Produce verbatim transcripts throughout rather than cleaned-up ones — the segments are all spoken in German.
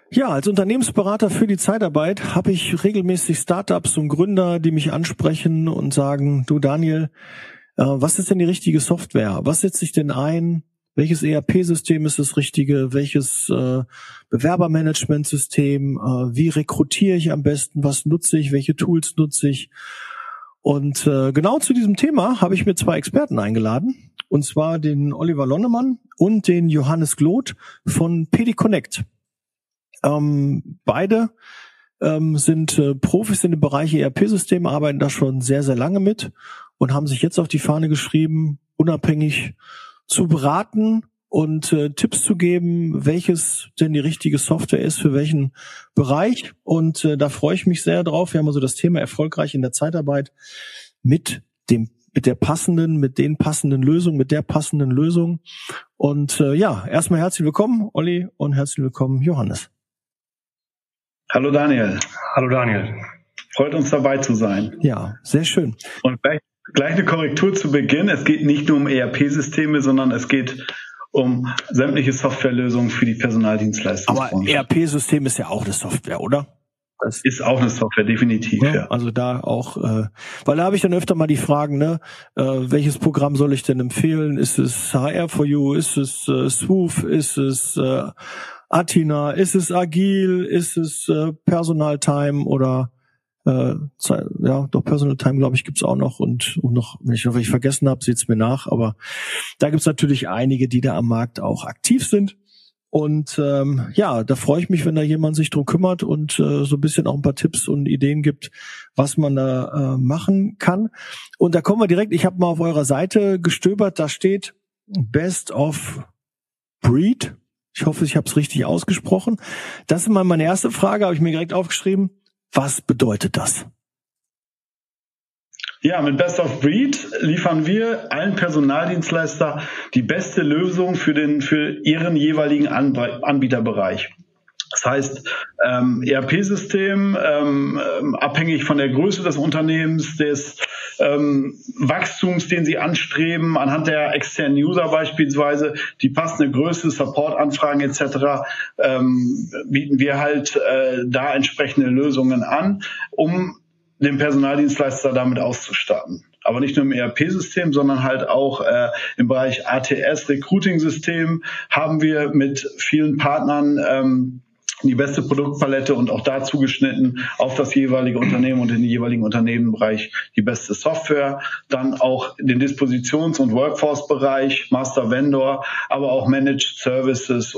Ja, als Unternehmensberater für die Zeitarbeit habe ich regelmäßig Startups und Gründer, die mich ansprechen und sagen, du Daniel, äh, was ist denn die richtige Software? Was setze ich denn ein? Welches E R P-System ist das richtige? Welches äh, Bewerbermanagementsystem? Äh, wie rekrutiere ich am besten? Was nutze ich? Welche Tools nutze ich? Und äh, genau zu diesem Thema habe ich mir zwei Experten eingeladen. Und zwar den Oliver Lonnemann und den Johannes Gloth von P D Connect. Ähm, beide ähm, sind äh, Profis in dem Bereich E R P-Systeme, arbeiten da schon sehr, sehr lange mit und haben sich jetzt auf die Fahne geschrieben, unabhängig zu beraten und äh, Tipps zu geben, welches denn die richtige Software ist für welchen Bereich. Und äh, da freue ich mich sehr drauf. Wir haben also das Thema erfolgreich in der Zeitarbeit mit dem mit der passenden, mit den passenden Lösungen, mit der passenden Lösung. Und äh, ja, erstmal herzlich willkommen, Olli, und herzlich willkommen, Johannes. Hallo Daniel. Hallo Daniel. Freut uns dabei zu sein. Ja, sehr schön. Und gleich, gleich eine Korrektur zu Beginn. Es geht nicht nur um E R P-Systeme, sondern es geht um sämtliche Softwarelösungen für die Personaldienstleistungsbranche. Aber E R P-System ist ja auch eine Software, oder? Das ist auch eine Software, definitiv. Ja, ja. Also da auch, äh, weil da habe ich dann öfter mal die Fragen, ne, äh, welches Programm soll ich denn empfehlen? Ist es H R for You? Ist es äh, Swoof? Ist es äh, Athena? Ist es Agil? Ist es äh, Personal Time oder äh, ja, doch Personal Time, glaube ich, gibt's auch noch und, und noch, wenn ich, wenn ich vergessen habe, seht's mir nach. Aber da gibt's natürlich einige, die da am Markt auch aktiv sind. Und ähm, ja, da freue ich mich, wenn da jemand sich drum kümmert und äh, so ein bisschen auch ein paar Tipps und Ideen gibt, was man da äh, machen kann. Und da kommen wir direkt, ich habe mal auf eurer Seite gestöbert, da steht Best of Breed. Ich hoffe, ich habe es richtig ausgesprochen. Das ist mal meine erste Frage, habe ich mir direkt aufgeschrieben. Was bedeutet das? Ja, mit Best of Breed liefern wir allen Personaldienstleister die beste Lösung für den für ihren jeweiligen Anbieterbereich. Das heißt, ähm, E R P-System, ähm, abhängig von der Größe des Unternehmens, des ähm, Wachstums, den sie anstreben, anhand der externen User beispielsweise, die passende Größe, Support-Anfragen et cetera, ähm, bieten wir halt äh, da entsprechende Lösungen an, um den Personaldienstleister damit auszustatten. Aber nicht nur im E R P-System, sondern halt auch äh, im Bereich A T S, Recruiting-System, haben wir mit vielen Partnern ähm, die beste Produktpalette und auch da zugeschnitten auf das jeweilige Unternehmen und in den jeweiligen Unternehmenbereich die beste Software. Dann auch den Dispositions- und Workforce-Bereich, Master Vendor, aber auch Managed Services,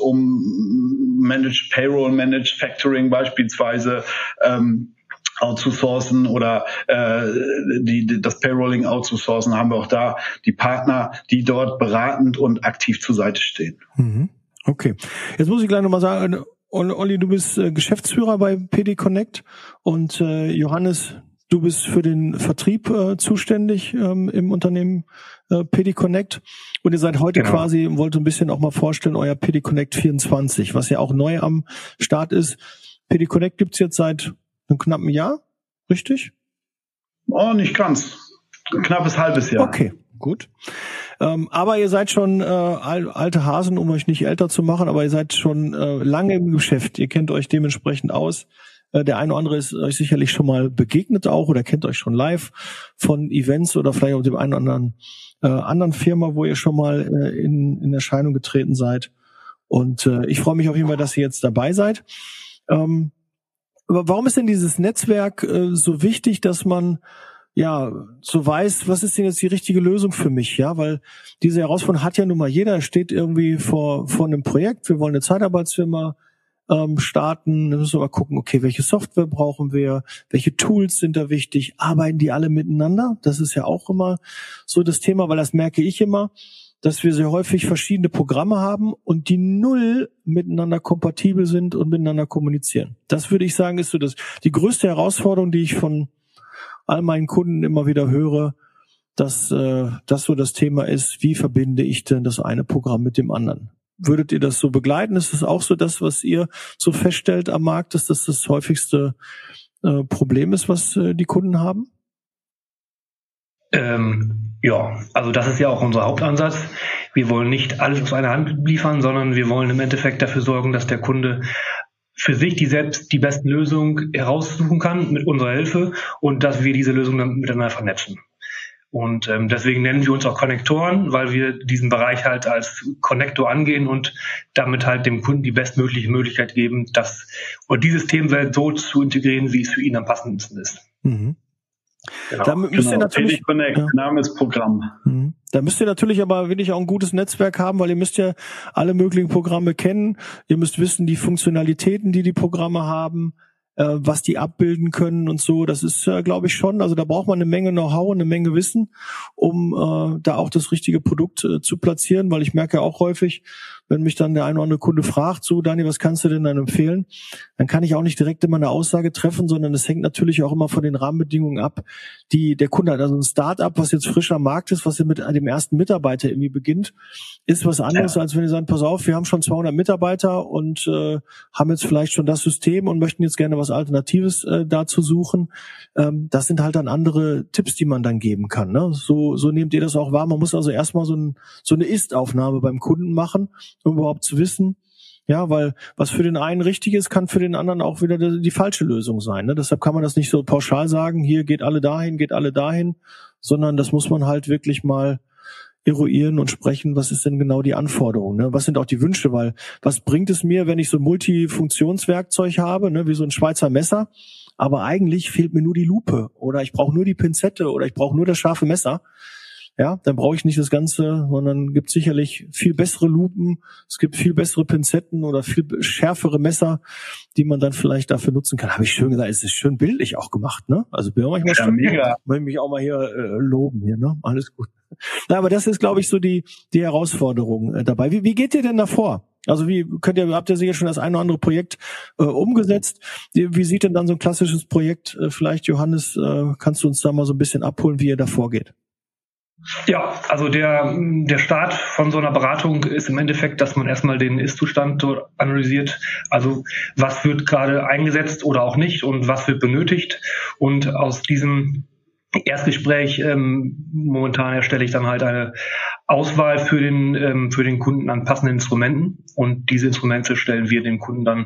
um Managed Payroll, Managed Factoring beispielsweise ähm, outzusourcen oder äh, die, die das Payrolling outzusourcen, haben wir auch da die Partner, die dort beratend und aktiv zur Seite stehen. Mhm. Okay. Jetzt muss ich gleich nochmal sagen, Olli, du bist äh, Geschäftsführer bei P D Connect und äh, Johannes, du bist für den Vertrieb äh, zuständig ähm, im Unternehmen äh, P D Connect und ihr seid heute genau. quasi, wollt ein bisschen auch mal vorstellen, euer P D Connect vierundzwanzig, was ja auch neu am Start ist. P D Connect gibt's jetzt seit einem knappen Jahr, richtig? Oh, nicht ganz. Ein knappes halbes Jahr. Okay, gut. Ähm, aber ihr seid schon äh, alte Hasen, um euch nicht älter zu machen, aber ihr seid schon äh, lange im Geschäft. Ihr kennt euch dementsprechend aus. Äh, der eine oder andere ist euch sicherlich schon mal begegnet auch oder kennt euch schon live von Events oder vielleicht auch dem einen oder anderen äh, anderen Firma, wo ihr schon mal äh, in, in Erscheinung getreten seid. Und äh, ich freue mich auf jeden Fall, dass ihr jetzt dabei seid. Ähm, aber warum ist denn dieses Netzwerk äh, so wichtig, dass man ja so weiß, was ist denn jetzt die richtige Lösung für mich? Ja, weil diese Herausforderung hat ja nun mal jeder, steht irgendwie vor vor einem Projekt, wir wollen eine Zeitarbeitsfirma ähm, starten, dann müssen wir mal gucken, okay, welche Software brauchen wir, welche Tools sind da wichtig, arbeiten die alle miteinander? Das ist ja auch immer so das Thema, weil das merke ich immer, dass wir sehr häufig verschiedene Programme haben und die null miteinander kompatibel sind und miteinander kommunizieren. Das würde ich sagen, ist so das die größte Herausforderung, die ich von all meinen Kunden immer wieder höre, dass äh, das so das Thema ist, wie verbinde ich denn das eine Programm mit dem anderen? Würdet ihr das so begleiten? Ist das auch so das, was ihr so feststellt am Markt, dass das das häufigste äh, Problem ist, was äh, die Kunden haben? Ähm, ja, also das ist ja auch unser Hauptansatz. Wir wollen nicht alles aus einer Hand liefern, sondern wir wollen im Endeffekt dafür sorgen, dass der Kunde für sich die selbst die besten Lösungen heraussuchen kann mit unserer Hilfe und dass wir diese Lösungen dann miteinander vernetzen. Und ähm, deswegen nennen wir uns auch Konnektoren, weil wir diesen Bereich halt als Konnektor angehen und damit halt dem Kunden die bestmögliche Möglichkeit geben, das oder die Systemwelt so zu integrieren, wie es für ihn am passendsten ist. Mhm. Genau, da müsst genau. ihr natürlich, Connect, ja. Name ist Programm. Mhm. Da müsst ihr natürlich aber wirklich auch ein gutes Netzwerk haben, weil ihr müsst ja alle möglichen Programme kennen. Ihr müsst wissen, die Funktionalitäten, die die Programme haben, äh, was die abbilden können und so. Das ist, äh, glaube ich, schon, also da braucht man eine Menge Know-how, eine Menge Wissen, um äh, da auch das richtige Produkt äh, zu platzieren, weil ich merke auch häufig, wenn mich dann der eine oder andere Kunde fragt, so, Dani, was kannst du denn dann empfehlen? Dann kann ich auch nicht direkt immer eine Aussage treffen, sondern es hängt natürlich auch immer von den Rahmenbedingungen ab, die der Kunde hat. Also ein Start-up, was jetzt frisch am Markt ist, was mit dem ersten Mitarbeiter irgendwie beginnt, ist was anderes, ja. als wenn ihr sagt, pass auf, wir haben schon zweihundert Mitarbeiter und äh, haben jetzt vielleicht schon das System und möchten jetzt gerne was Alternatives äh, dazu suchen. Ähm, das sind halt dann andere Tipps, die man dann geben kann. Ne? So, so nehmt ihr das auch wahr. Man muss also erstmal so, ein, so eine Ist-Aufnahme beim Kunden machen, um überhaupt zu wissen, ja, weil was für den einen richtig ist, kann für den anderen auch wieder die, die falsche Lösung sein. Ne? Deshalb kann man das nicht so pauschal sagen, hier geht alle dahin, geht alle dahin, sondern das muss man halt wirklich mal eruieren und sprechen, was ist denn genau die Anforderung, ne? Was sind auch die Wünsche, weil was bringt es mir, wenn ich so ein Multifunktionswerkzeug habe, ne, wie so ein Schweizer Messer, aber eigentlich fehlt mir nur die Lupe oder ich brauche nur die Pinzette oder ich brauche nur das scharfe Messer. Ja, dann brauche ich nicht das Ganze, sondern gibt sicherlich viel bessere Lupen, es gibt viel bessere Pinzetten oder viel schärfere Messer, die man dann vielleicht dafür nutzen kann. Habe ich schön gesagt, es ist schön bildlich auch gemacht, ne? Also bin ich manchmal ja, schon, mega. Will mich auch mal hier äh, loben hier, ne? Alles gut. Na, aber das ist, glaube ich, so die die Herausforderung äh, dabei. Wie, wie geht ihr denn davor? Also wie könnt ihr, habt ihr sicher schon das eine oder andere Projekt äh, umgesetzt? Wie, wie sieht denn dann so ein klassisches Projekt? Äh, vielleicht, Johannes, äh, kannst du uns da mal so ein bisschen abholen, wie ihr da vorgeht? Ja, also der, der Start von so einer Beratung ist im Endeffekt, dass man erstmal den Ist-Zustand analysiert. Also was wird gerade eingesetzt oder auch nicht und was wird benötigt. Und aus diesem Erstgespräch ähm, momentan erstelle ich dann halt eine Auswahl für den, ähm, für den Kunden an passenden Instrumenten. Und diese Instrumente stellen wir dem Kunden dann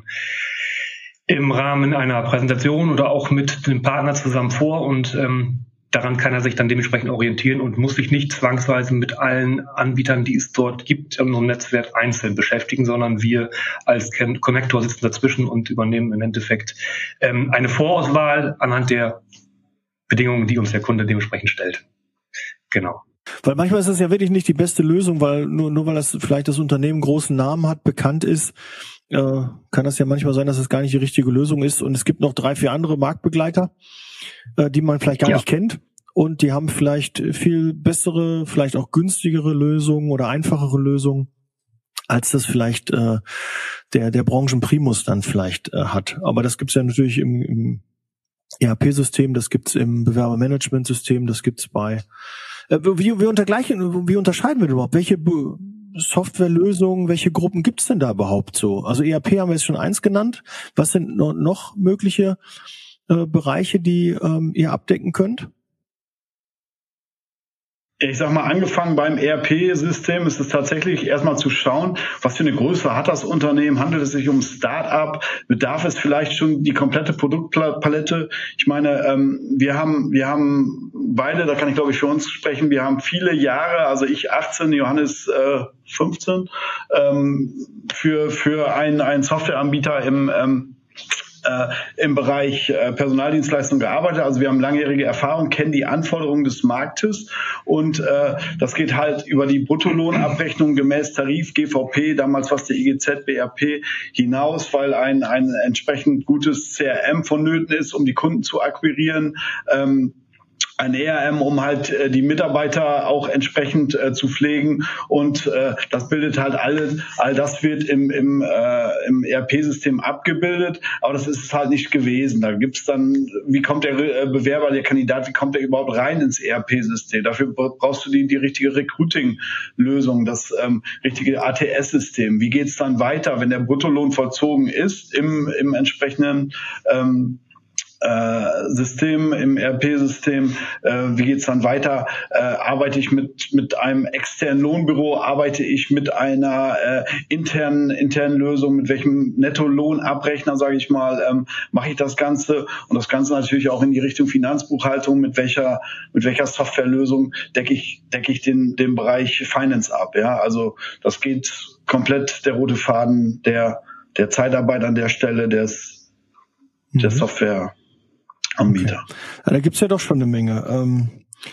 im Rahmen einer Präsentation oder auch mit dem Partner zusammen vor und ähm, daran kann er sich dann dementsprechend orientieren und muss sich nicht zwangsweise mit allen Anbietern, die es dort gibt, in unserem Netzwerk einzeln beschäftigen, sondern wir als Konnektor sitzen dazwischen und übernehmen im Endeffekt ähm, eine Vorauswahl anhand der Bedingungen, die uns der Kunde dementsprechend stellt. Genau. Weil manchmal ist das ja wirklich nicht die beste Lösung, weil nur, nur weil das vielleicht das Unternehmen großen Namen hat, bekannt ist, äh, kann das ja manchmal sein, dass es gar nicht die richtige Lösung ist. Und es gibt noch drei, vier andere Marktbegleiter, äh, die man vielleicht gar ja. nicht kennt. Und die haben vielleicht viel bessere, vielleicht auch günstigere Lösungen oder einfachere Lösungen, als das vielleicht äh, der der Branchenprimus dann vielleicht äh, hat. Aber das gibt's ja natürlich im, im E R P-System, das gibt's im Bewerbermanagementsystem, das gibt's bei äh, wie, wie, untergleichen, wie unterscheiden wir überhaupt? Welche Be- Softwarelösungen, welche Gruppen gibt's denn da überhaupt so? Also E R P haben wir jetzt schon eins genannt. Was sind noch, noch mögliche äh, Bereiche, die ähm, ihr abdecken könnt? Ich sag mal, angefangen beim E R P-System ist es tatsächlich erstmal zu schauen, was für eine Größe hat das Unternehmen, handelt es sich um Start-up, bedarf es vielleicht schon die komplette Produktpalette. Ich meine, ähm, wir haben wir haben beide, da kann ich glaube ich für uns sprechen, wir haben viele Jahre, also ich achtzehn, Johannes äh, fünfzehn, ähm, für für einen einen Softwareanbieter im ähm, Äh, im Bereich äh, Personaldienstleistung gearbeitet. Also wir haben langjährige Erfahrung, kennen die Anforderungen des Marktes und äh, das geht halt über die Bruttolohnabrechnung gemäß Tarif, G V P, damals was der I G Z, B R P hinaus, weil ein, ein entsprechend gutes C R M vonnöten ist, um die Kunden zu akquirieren. Ähm, ein E R M, um halt äh, die Mitarbeiter auch entsprechend äh, zu pflegen und äh, das bildet halt alles, all das wird im im, äh, im E R P-System abgebildet, aber das ist es halt nicht gewesen. Da gibt's dann, wie kommt der äh, Bewerber, der Kandidat, wie kommt der überhaupt rein ins E R P-System? Dafür brauchst du die die richtige Recruiting-Lösung, das ähm, richtige A T S-System. Wie geht's dann weiter, wenn der Bruttolohn vollzogen ist im im entsprechenden ähm, äh, System, im E R P-System, äh, wie geht's dann weiter? Äh, arbeite ich mit mit einem externen Lohnbüro? Arbeite ich mit einer äh, internen internen Lösung? Mit welchem Nettolohnabrechner, sage ich mal, ähm, mache ich das Ganze? Und das Ganze natürlich auch in die Richtung Finanzbuchhaltung. Mit welcher mit welcher Softwarelösung decke ich decke ich den den Bereich Finance ab? Ja, also das geht komplett der rote Faden der der Zeitarbeit an der Stelle des mhm. der Software. Anbieter. Okay. Ja, da gibt's ja doch schon eine Menge. Ähm,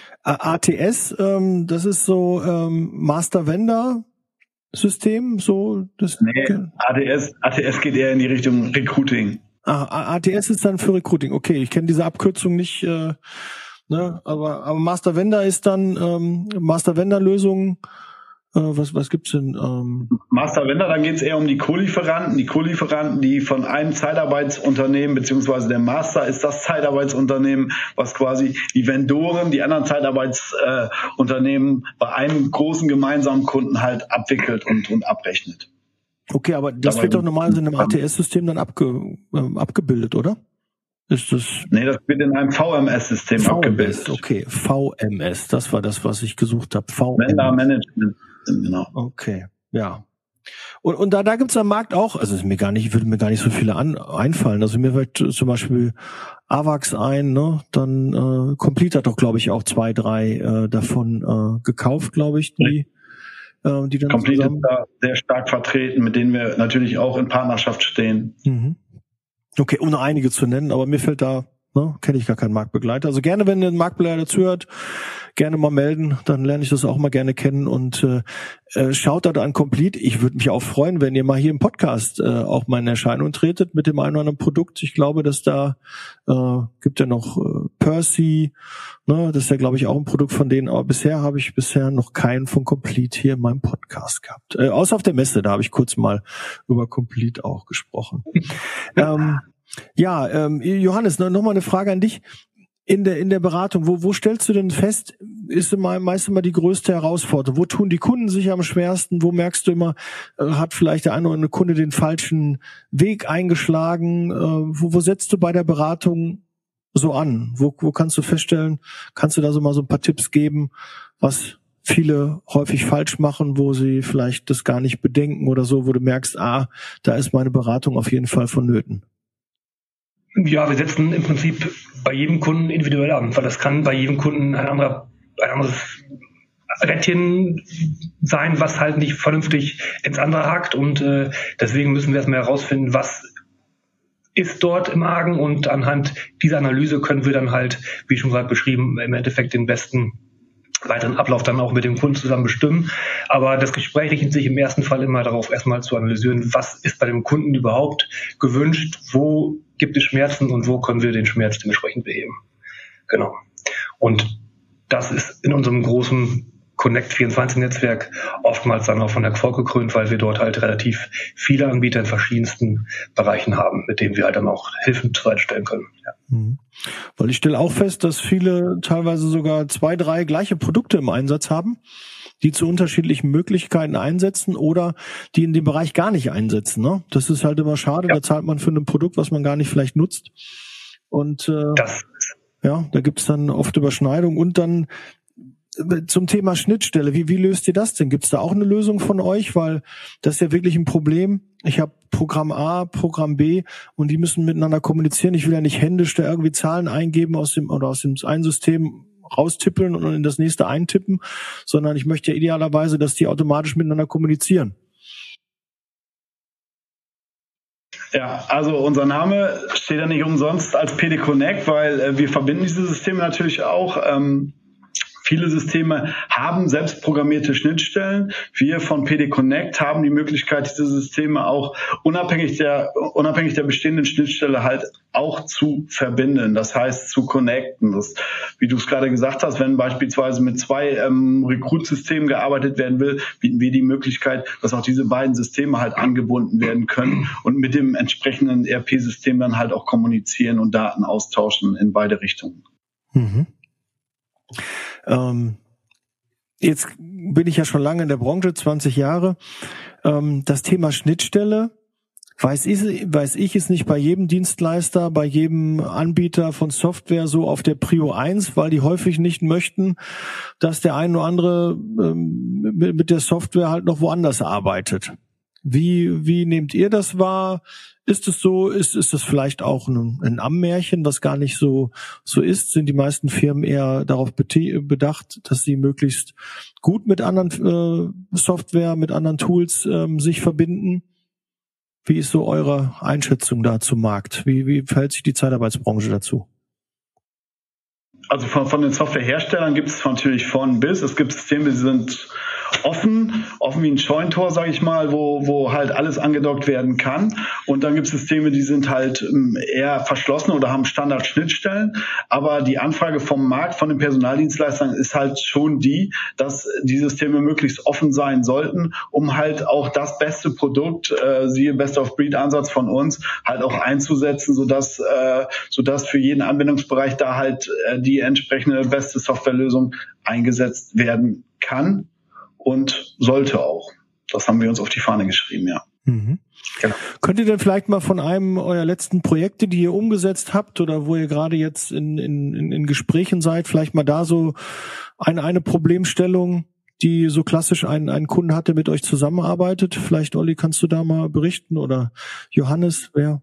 A T S, ähm, das ist so ähm, Master Vendor System, so das. Nee, A T S, A T S geht eher in die Richtung Recruiting. Ah, A T S ist dann für Recruiting. Okay, ich kenne diese Abkürzung nicht, äh, ne, aber, aber Master Vendor ist dann ähm, Master Vendor Lösungen. Äh, was was gibt's denn? Ähm? Master Vendor, dann geht's eher um die Co-Lieferanten. Die Co-Lieferanten, die von einem Zeitarbeitsunternehmen, beziehungsweise der Master ist das Zeitarbeitsunternehmen, was quasi die Vendoren, die anderen Zeitarbeitsunternehmen äh, bei einem großen gemeinsamen Kunden halt abwickelt und, und abrechnet. Okay, aber das Dabei wird doch normalerweise in einem A T S-System dann abge, äh, abgebildet, oder? Ist das? Nee, das wird in einem V M S-System V M S, abgebildet. Okay, V M S, das war das, was ich gesucht habe. V M S. Vendor Management. Genau. Okay, ja. Und, und da, da gibt's am Markt auch, also ist mir gar nicht, würde mir gar nicht so viele an, einfallen. Also mir fällt zum Beispiel Avax ein, ne? Dann äh, Complete hat doch, glaube ich, auch zwei, drei äh, davon äh, gekauft, glaube ich, die, äh, die dann Complete zusammen... ist da sehr stark vertreten, mit denen wir natürlich auch in Partnerschaft stehen. Mhm. Okay, um noch einige zu nennen, aber mir fällt da, ne, kenne ich gar keinen Marktbegleiter. Also gerne, wenn ein Marktbegleiter zuhört, gerne mal melden, dann lerne ich das auch mal gerne kennen und äh, schaut da an Complete. Ich würde mich auch freuen, wenn ihr mal hier im Podcast äh, auch mal in Erscheinung tretet mit dem einen oder anderen Produkt. Ich glaube, dass da äh, gibt ja noch äh, Percy, ne, das ist ja, glaube ich, auch ein Produkt von denen, aber bisher habe ich bisher noch keinen von Complete hier in meinem Podcast gehabt. Äh, außer auf der Messe, da habe ich kurz mal über Complete auch gesprochen. ähm, ja, ähm, Johannes, noch, noch mal eine Frage an dich. In der, in der Beratung, wo, wo stellst du denn fest, ist immer, meist immer die größte Herausforderung? Wo tun die Kunden sich am schwersten? Wo merkst du immer, äh, hat vielleicht der eine oder andere Kunde den falschen Weg eingeschlagen? Äh, wo, wo setzt du bei der Beratung so an? Wo, wo kannst du feststellen, kannst du da so mal so ein paar Tipps geben, was viele häufig falsch machen, wo sie vielleicht das gar nicht bedenken oder so, wo du merkst, ah, da ist meine Beratung auf jeden Fall vonnöten? Ja, wir setzen im Prinzip bei jedem Kunden individuell an, weil das kann bei jedem Kunden ein anderer, ein anderes Rädchen sein, was halt nicht vernünftig ins andere hakt und äh, deswegen müssen wir erstmal herausfinden, was ist dort im Argen und anhand dieser Analyse können wir dann halt, wie schon gerade beschrieben, im Endeffekt den besten weiteren Ablauf dann auch mit dem Kunden zusammen bestimmen. Aber das Gespräch richtet sich im ersten Fall immer darauf, erstmal zu analysieren, was ist bei dem Kunden überhaupt gewünscht, wo gibt es Schmerzen und wo können wir den Schmerz dementsprechend beheben. Genau. Und das ist in unserem großen Connect vierundzwanzig Netzwerk oftmals dann auch von Erfolg gekrönt, weil wir dort halt relativ viele Anbieter in verschiedensten Bereichen haben, mit denen wir halt dann auch Hilfen zur Seite stellen können. Ja. Mhm. Weil ich stelle auch fest, dass viele teilweise sogar zwei, drei gleiche Produkte im Einsatz haben, die zu unterschiedlichen Möglichkeiten einsetzen oder die in dem Bereich gar nicht einsetzen. Ne? Das ist halt immer schade, ja. Da zahlt man für ein Produkt, was man gar nicht vielleicht nutzt. Und äh, das. ja, da gibt es dann oft Überschneidungen und dann zum Thema Schnittstelle, wie, wie löst ihr das denn? Gibt es da auch eine Lösung von euch? Weil das ist ja wirklich ein Problem. Ich habe Programm A, Programm B und die müssen miteinander kommunizieren. Ich will ja nicht händisch da irgendwie Zahlen eingeben aus dem oder aus dem einen System raustippeln und in das nächste eintippen, sondern ich möchte ja idealerweise, dass die automatisch miteinander kommunizieren. Ja, also unser Name steht ja nicht umsonst als P D Connect, weil äh, wir verbinden diese Systeme natürlich auch. Ähm, Viele Systeme haben selbst programmierte Schnittstellen. Wir von P D Connect haben die Möglichkeit, diese Systeme auch unabhängig der, unabhängig der bestehenden Schnittstelle halt auch zu verbinden. Das heißt, zu connecten. Das, wie du es gerade gesagt hast, wenn beispielsweise mit zwei ähm, Recruit-Systemen gearbeitet werden will, bieten wir die Möglichkeit, dass auch diese beiden Systeme halt angebunden werden können und mit dem entsprechenden E R P-System dann halt auch kommunizieren und Daten austauschen in beide Richtungen. Mhm. Ähm, jetzt bin ich ja schon lange in der Branche, zwanzig Jahre. Ähm, das Thema Schnittstelle Weiß ich, weiß ich es nicht bei jedem Dienstleister, bei jedem Anbieter von Software so auf der Prio eins, weil die häufig nicht möchten, dass der ein oder andere ähm, mit, mit der Software halt noch woanders arbeitet. Wie, wie nehmt ihr das wahr? Ist es so? Ist, ist das vielleicht auch ein, ein Ammärchen, was gar nicht so, so ist? Sind die meisten Firmen eher darauf bedacht, dass sie möglichst gut mit anderen äh, Software, mit anderen Tools ähm, sich verbinden? Wie ist so eure Einschätzung da zum Markt? Wie, wie verhält sich die Zeitarbeitsbranche dazu? Also von, von den Softwareherstellern gibt es natürlich von bis. Es gibt Systeme, die sind offen, offen wie ein Scheunentor, sage ich mal, wo, wo halt alles angedockt werden kann. Und dann gibt es Systeme, die sind halt eher verschlossen oder haben Standardschnittstellen. Aber die Anfrage vom Markt, von den Personaldienstleistern ist halt schon die, dass die Systeme möglichst offen sein sollten, um halt auch das beste Produkt, äh, siehe Best-of-Breed-Ansatz von uns, halt auch einzusetzen, sodass, äh, sodass für jeden Anwendungsbereich da halt äh, die entsprechende beste Softwarelösung eingesetzt werden kann. Und sollte auch. Das haben wir uns auf die Fahne geschrieben, ja. Mhm. Genau. Könnt ihr denn vielleicht mal von einem eurer letzten Projekte, die ihr umgesetzt habt oder wo ihr gerade jetzt in, in, in Gesprächen seid, vielleicht mal da so eine, eine Problemstellung, die so klassisch ein, ein Kunde hatte, mit euch zusammenarbeitet? Vielleicht, Olli, kannst du da mal berichten oder Johannes, wer?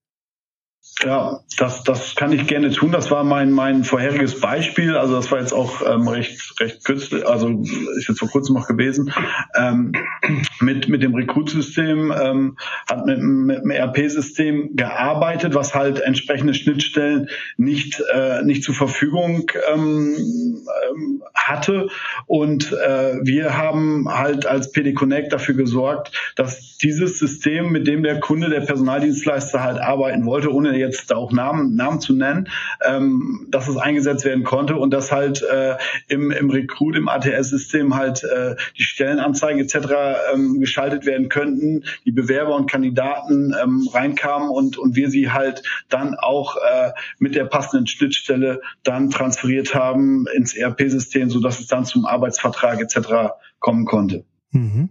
Ja, das, das kann ich gerne tun. Das war mein, mein vorheriges Beispiel. Also das war jetzt auch ähm, recht, recht kürzlich, also ist jetzt vor kurzem noch gewesen. Ähm, mit, mit dem Recruit-System, ähm, hat mit, mit dem E R P-System gearbeitet, was halt entsprechende Schnittstellen nicht, äh, nicht zur Verfügung ähm, ähm, hatte. Und äh, wir haben halt als P D Connect dafür gesorgt, dass dieses System, mit dem der Kunde, der Personaldienstleister halt arbeiten wollte, ohne jetzt auch Namen, Namen zu nennen, ähm, dass es eingesetzt werden konnte und dass halt äh, im, im Recruit, im A T S-System halt äh, die Stellenanzeigen et cetera ähm, geschaltet werden könnten, die Bewerber und Kandidaten ähm, reinkamen und, und wir sie halt dann auch äh, mit der passenden Schnittstelle dann transferiert haben ins E R P-System, sodass es dann zum Arbeitsvertrag et cetera kommen konnte. Mhm.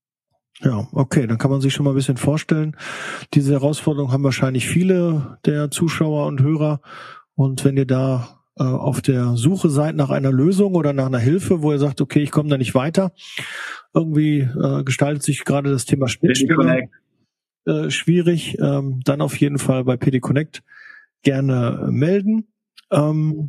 Ja, okay, dann kann man sich schon mal ein bisschen vorstellen. Diese Herausforderung haben wahrscheinlich viele der Zuschauer und Hörer. Und wenn ihr da äh, auf der Suche seid nach einer Lösung oder nach einer Hilfe, wo ihr sagt, okay, ich komme da nicht weiter, irgendwie äh, gestaltet sich gerade das Thema Schnittstelle äh, schwierig, ähm, dann auf jeden Fall bei P D Connect gerne melden. Ähm,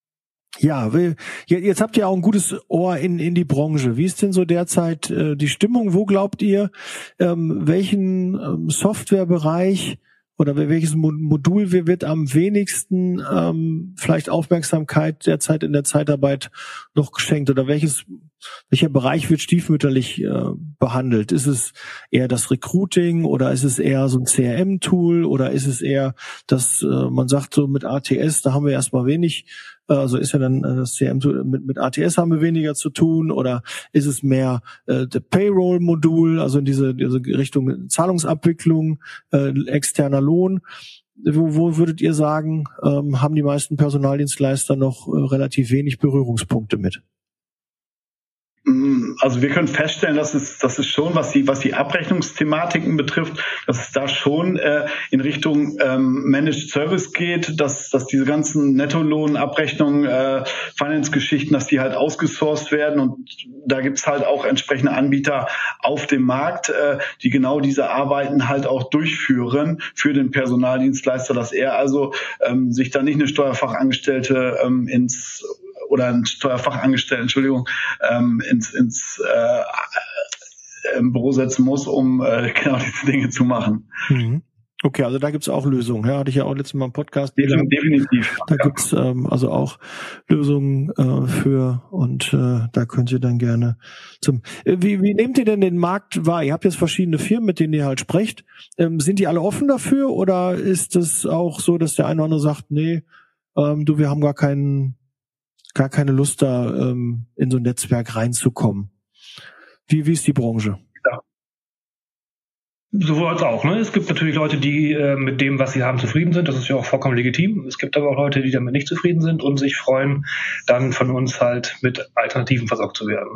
Ja, jetzt habt ihr auch ein gutes Ohr in, in die Branche. Wie ist denn so derzeit äh, die Stimmung? Wo glaubt ihr, ähm, welchen ähm, Softwarebereich oder welches Modul wird am wenigsten ähm, vielleicht Aufmerksamkeit derzeit in der Zeitarbeit noch geschenkt? Oder welches welcher Bereich wird stiefmütterlich äh, behandelt? Ist es eher das Recruiting oder ist es eher so ein C R M-Tool oder ist es eher, dass äh, man sagt, so mit A T S, da haben wir erstmal wenig, also ist ja dann das C R M-Tool, mit, mit A T S haben wir weniger zu tun, oder ist es mehr äh, der Payroll-Modul, also in diese, diese Richtung Zahlungsabwicklung, äh, externer Lohn? Wo, wo würdet ihr sagen, ähm, haben die meisten Personaldienstleister noch äh, relativ wenig Berührungspunkte mit? Also wir können feststellen, dass es, dass es schon, was die, was die Abrechnungsthematiken betrifft, dass es da schon äh, in Richtung ähm, Managed Service geht, dass, dass diese ganzen Nettolohnabrechnungen, äh, Finance-Geschichten, dass die halt ausgesourced werden, und da gibt's halt auch entsprechende Anbieter auf dem Markt, äh, die genau diese Arbeiten halt auch durchführen für den Personaldienstleister, dass er also ähm, sich da nicht eine Steuerfachangestellte ähm, ins oder ein Steuerfachangestellten, Entschuldigung, ähm, ins, ins äh, im Büro setzen muss, um äh, genau diese Dinge zu machen. Mhm. Okay, also da gibt's auch Lösungen. Ja, hatte ich ja auch letztes Mal im Podcast. Definitiv. definitiv da ja. gibt's ähm, also auch Lösungen äh, für, und äh, da könnt ihr dann gerne zum. Äh, wie, wie nehmt ihr denn den Markt wahr? Ihr habt jetzt verschiedene Firmen, mit denen ihr halt sprecht. Ähm, sind die alle offen dafür, oder ist es auch so, dass der eine oder andere sagt, nee, ähm, du, wir haben gar keinen gar keine Lust, da ähm, in so ein Netzwerk reinzukommen? Wie, wie ist die Branche? Ja. Sowohl als auch. Ne? Es gibt natürlich Leute, die äh, mit dem, was sie haben, zufrieden sind. Das ist ja auch vollkommen legitim. Es gibt aber auch Leute, die damit nicht zufrieden sind und sich freuen, dann von uns halt mit Alternativen versorgt zu werden. Ne?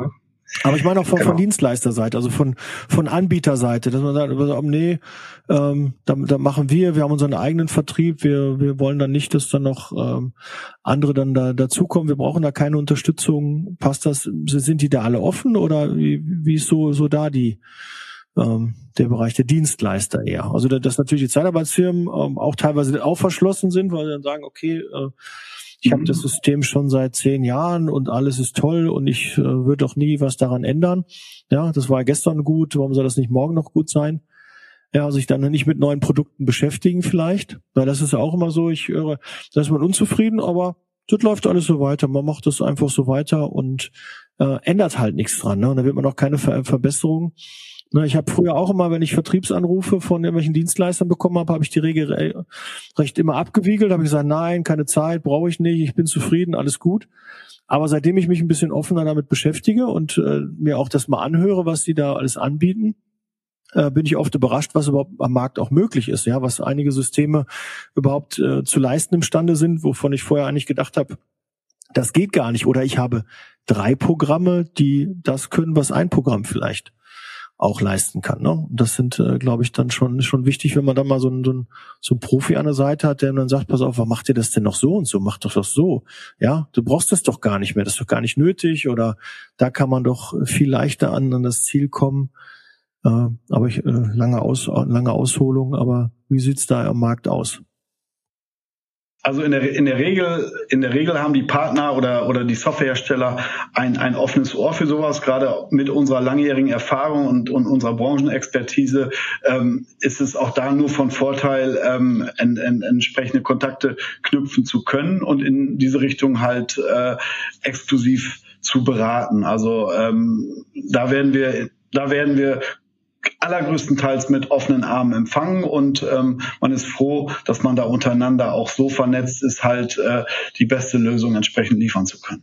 Aber ich meine auch von, genau. von Dienstleisterseite, also von von Anbieterseite, dass man sagt, nee, ähm, da, da machen wir, wir haben unseren eigenen Vertrieb, wir wir wollen dann nicht, dass dann noch ähm, andere dann da dazukommen, wir brauchen da keine Unterstützung. Passt das? Sind die da alle offen oder wie, wie ist so so da die ähm, der Bereich der Dienstleister eher? Also dass natürlich die Zeitarbeitsfirmen ähm, auch teilweise auch verschlossen sind, weil sie dann sagen, okay, äh, ich habe das System schon seit zehn Jahren und alles ist toll und ich äh, würde doch nie was daran ändern. Ja, das war gestern gut, warum soll das nicht morgen noch gut sein? Ja, sich dann nicht mit neuen Produkten beschäftigen vielleicht, weil das ist ja auch immer so, ich höre, da ist man unzufrieden, aber das läuft alles so weiter, man macht das einfach so weiter und äh, ändert halt nichts dran, ne? Und da wird man auch keine Ver- Verbesserung. Ich habe früher auch immer, wenn ich Vertriebsanrufe von irgendwelchen Dienstleistern bekommen habe, habe ich die Regel recht immer abgewiegelt, habe gesagt, nein, keine Zeit, brauche ich nicht, ich bin zufrieden, alles gut. Aber seitdem ich mich ein bisschen offener damit beschäftige und äh, mir auch das mal anhöre, was die da alles anbieten, äh, bin ich oft überrascht, was überhaupt am Markt auch möglich ist, ja, was einige Systeme überhaupt äh, zu leisten imstande sind, wovon ich vorher eigentlich gedacht habe, das geht gar nicht. Oder ich habe drei Programme, die das können, was ein Programm vielleicht auch leisten kann. Ne? Und das sind, äh, glaube ich, dann schon schon wichtig, wenn man dann mal so einen, so einen so einen Profi an der Seite hat, der dann sagt, pass auf, warum macht ihr das denn noch so und so? Macht doch das so. Ja, du brauchst das doch gar nicht mehr, das ist doch gar nicht nötig oder da kann man doch viel leichter an, an das Ziel kommen. Äh, aber ich, äh, lange, Aus, lange Ausholung, aber wie sieht's da am Markt aus? Also in der in der Regel in der Regel haben die Partner oder oder die Softwarehersteller ein ein offenes Ohr für sowas. Gerade mit unserer langjährigen Erfahrung und und unserer Branchenexpertise ähm, ist es auch da nur von Vorteil, ähm, en, en, entsprechende Kontakte knüpfen zu können und in diese Richtung halt äh, exklusiv zu beraten. Also ähm, da werden wir da werden wir allergrößtenteils mit offenen Armen empfangen und ähm, man ist froh, dass man da untereinander auch so vernetzt ist, halt äh, die beste Lösung entsprechend liefern zu können.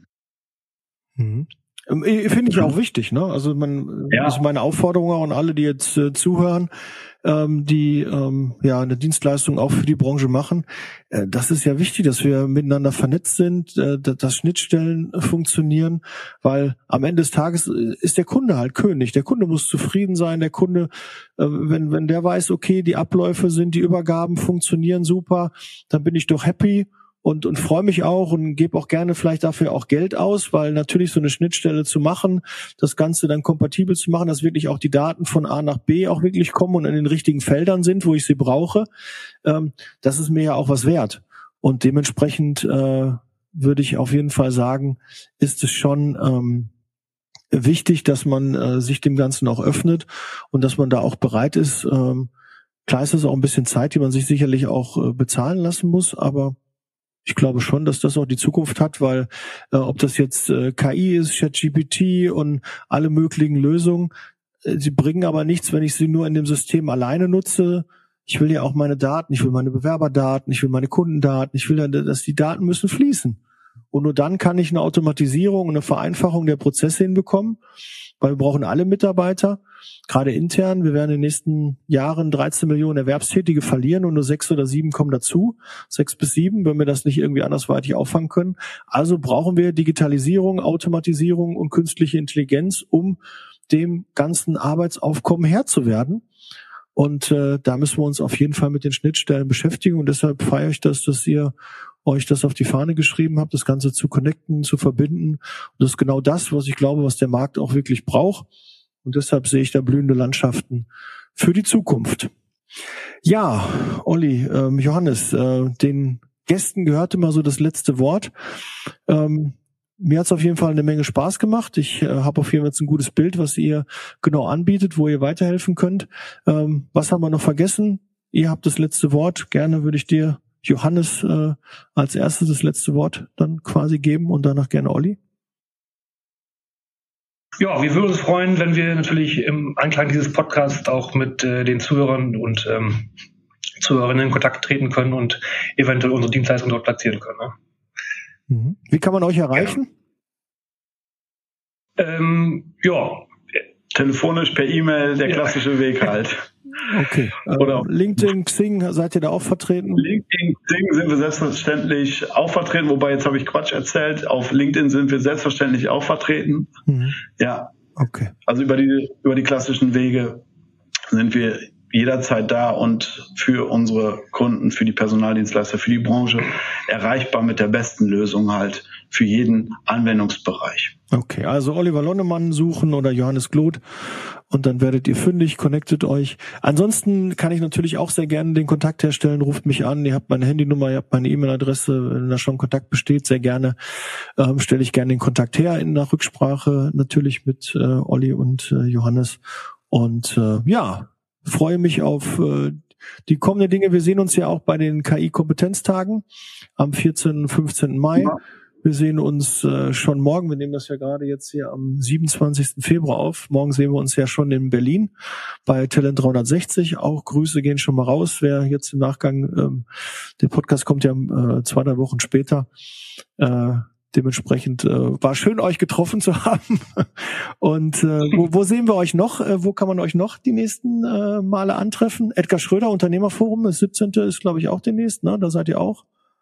Mhm. Finde ich auch wichtig, ne? Also man, ja. Das ist meine Aufforderung auch an alle, die jetzt äh, zuhören, ähm, die ähm, ja eine Dienstleistung auch für die Branche machen. Äh, das ist ja wichtig, dass wir miteinander vernetzt sind, äh, dass Schnittstellen funktionieren, weil am Ende des Tages ist der Kunde halt König. Der Kunde muss zufrieden sein. Der Kunde, äh, wenn wenn der weiß, okay, die Abläufe sind, die Übergaben funktionieren super, dann bin ich doch happy. Und, und freue mich auch und gebe auch gerne vielleicht dafür auch Geld aus, weil natürlich so eine Schnittstelle zu machen, das Ganze dann kompatibel zu machen, dass wirklich auch die Daten von A nach B auch wirklich kommen und in den richtigen Feldern sind, wo ich sie brauche, ähm, das ist mir ja auch was wert. Und dementsprechend äh, würde ich auf jeden Fall sagen, ist es schon ähm, wichtig, dass man äh, sich dem Ganzen auch öffnet und dass man da auch bereit ist. Ähm, klar ist es auch ein bisschen Zeit, die man sich sicherlich auch äh, bezahlen lassen muss, aber ich glaube schon, dass das auch die Zukunft hat, weil äh, ob das jetzt äh, K I ist, ChatGPT und alle möglichen Lösungen, äh, sie bringen aber nichts, wenn ich sie nur in dem System alleine nutze. Ich will ja auch meine Daten, ich will meine Bewerberdaten, ich will meine Kundendaten, ich will ja, dass die Daten müssen fließen. Und nur dann kann ich eine Automatisierung und eine Vereinfachung der Prozesse hinbekommen, weil wir brauchen alle Mitarbeiter, gerade intern. Wir werden in den nächsten Jahren dreizehn Millionen Erwerbstätige verlieren und nur sechs oder sieben kommen dazu. Sechs bis sieben, wenn wir das nicht irgendwie andersweitig auffangen können. Also brauchen wir Digitalisierung, Automatisierung und künstliche Intelligenz, um dem ganzen Arbeitsaufkommen Herr zu werden. Und äh, da müssen wir uns auf jeden Fall mit den Schnittstellen beschäftigen. Und deshalb feiere ich das, dass ihr euch das auf die Fahne geschrieben habt, das Ganze zu connecten, zu verbinden. Und das ist genau das, was ich glaube, was der Markt auch wirklich braucht. Und deshalb sehe ich da blühende Landschaften für die Zukunft. Ja, Olli, ähm, Johannes, äh, den Gästen gehört immer so das letzte Wort. Ähm, mir hat es auf jeden Fall eine Menge Spaß gemacht. Ich äh, habe auf jeden Fall jetzt ein gutes Bild, was ihr genau anbietet, wo ihr weiterhelfen könnt. Ähm, was haben wir noch vergessen? Ihr habt das letzte Wort. Gerne würde ich dir, Johannes, äh, als erstes das letzte Wort dann quasi geben und danach gerne Olli. Ja, wir würden uns freuen, wenn wir natürlich im Anklang dieses Podcasts auch mit äh, den Zuhörern und ähm, Zuhörerinnen in Kontakt treten können und eventuell unsere Dienstleistung dort platzieren können. Ne? Mhm. Wie kann man euch erreichen? Ja, ähm, ja. Telefonisch, per E-Mail, der klassische ja. Weg halt. Okay. Oder LinkedIn, Xing, seid ihr da auch vertreten? LinkedIn, Xing sind wir selbstverständlich auch vertreten, wobei jetzt habe ich Quatsch erzählt. Auf LinkedIn sind wir selbstverständlich auch vertreten. Mhm. Ja. Okay. Also über die, über die klassischen Wege sind wir jederzeit da und für unsere Kunden, für die Personaldienstleister, für die Branche erreichbar mit der besten Lösung halt für jeden Anwendungsbereich. Okay, also Oliver Lonnemann suchen oder Johannes Gloth und dann werdet ihr fündig, connectet euch. Ansonsten kann ich natürlich auch sehr gerne den Kontakt herstellen, ruft mich an, ihr habt meine Handynummer, ihr habt meine E-Mail-Adresse, wenn da schon Kontakt besteht, sehr gerne ähm, stelle ich gerne den Kontakt her in der Rücksprache natürlich mit äh, Olli und äh, Johannes und äh, ja, freue mich auf äh, die kommenden Dinge. Wir sehen uns ja auch bei den K I-Kompetenztagen am vierzehnten und fünfzehnten Mai. Ja. Wir sehen uns äh, schon morgen. Wir nehmen das ja gerade jetzt hier am siebenundzwanzigsten Februar auf. Morgen sehen wir uns ja schon in Berlin bei Talent dreihundertsechzig. Auch Grüße gehen schon mal raus. Wer jetzt im Nachgang, ähm, der Podcast kommt ja äh, zwei, drei Wochen später. Äh, Dementsprechend äh, war schön, euch getroffen zu haben. Und äh, wo, wo sehen wir euch noch? Äh, wo kann man euch noch die nächsten äh, Male antreffen? Edgar Schröder, Unternehmerforum, das siebzehnte ist, glaube ich, auch demnächst, ne? Da seid ihr auch.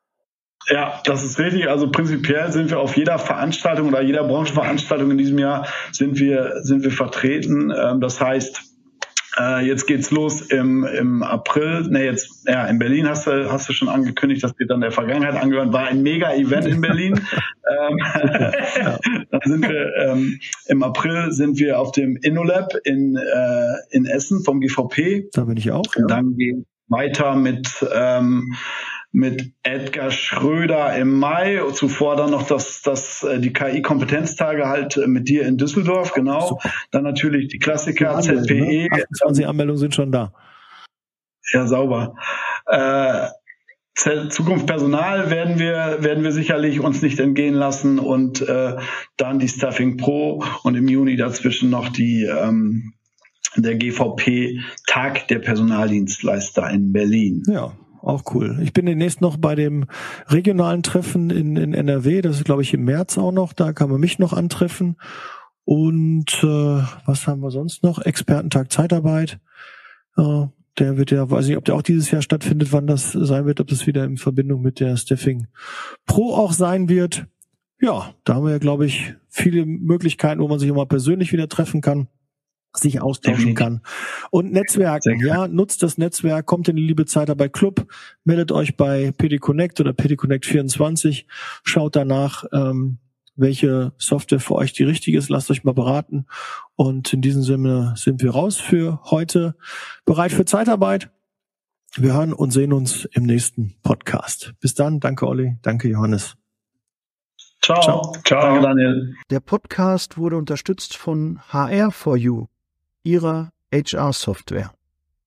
Ja, das ist richtig. Also prinzipiell sind wir auf jeder Veranstaltung oder jeder Branchenveranstaltung in diesem Jahr sind wir, sind wir vertreten. Ähm, das heißt, Äh, jetzt geht's los im, im April. Ne, jetzt, ja, in Berlin hast du, hast du schon angekündigt, das wird dann der Vergangenheit angehören. War ein Mega-Event in Berlin. ähm, ja. Dann sind wir, ähm, im April sind wir auf dem InnoLab in, äh, in Essen vom G V P. Da bin ich auch. Ja. Und dann gehen weiter mit, ähm, mit Edgar Schröder im Mai, zuvor dann noch das, das, die K I-Kompetenztage halt mit dir in Düsseldorf, genau. Super. Dann natürlich die Klassiker, Z P E. Ne? achtundzwanzig Anmeldungen sind schon da. Ja, sauber. Äh, Zukunft Personal werden wir, werden wir sicherlich uns nicht entgehen lassen und äh, dann die Staffing Pro und im Juni dazwischen noch die, ähm, der G V P Tag der Personaldienstleister in Berlin. Ja. Auch cool. Ich bin demnächst noch bei dem regionalen Treffen in, in N R W. Das ist, glaube ich, im März auch noch. Da kann man mich noch antreffen. Und äh, was haben wir sonst noch? Expertentag Zeitarbeit. Äh, der wird ja, weiß nicht, ob der auch dieses Jahr stattfindet, wann das sein wird, ob das wieder in Verbindung mit der Staffing Pro auch sein wird. Ja, da haben wir ja, glaube ich, viele Möglichkeiten, wo man sich auch mal persönlich wieder treffen kann, sich austauschen kann. Und Netzwerken, ja, nutzt das Netzwerk, kommt in die Liebe Zeitarbeit Club, meldet euch bei P D Connect oder P D Connect vierundzwanzig, schaut danach, ähm, welche Software für euch die richtige ist, lasst euch mal beraten. Und in diesem Sinne sind wir raus für heute, bereit für Zeitarbeit. Wir hören und sehen uns im nächsten Podcast. Bis dann, danke Olli, danke Johannes. Ciao. Ciao. Ciao. Danke Daniel. Der Podcast wurde unterstützt von H R for You, ihrer H R-Software.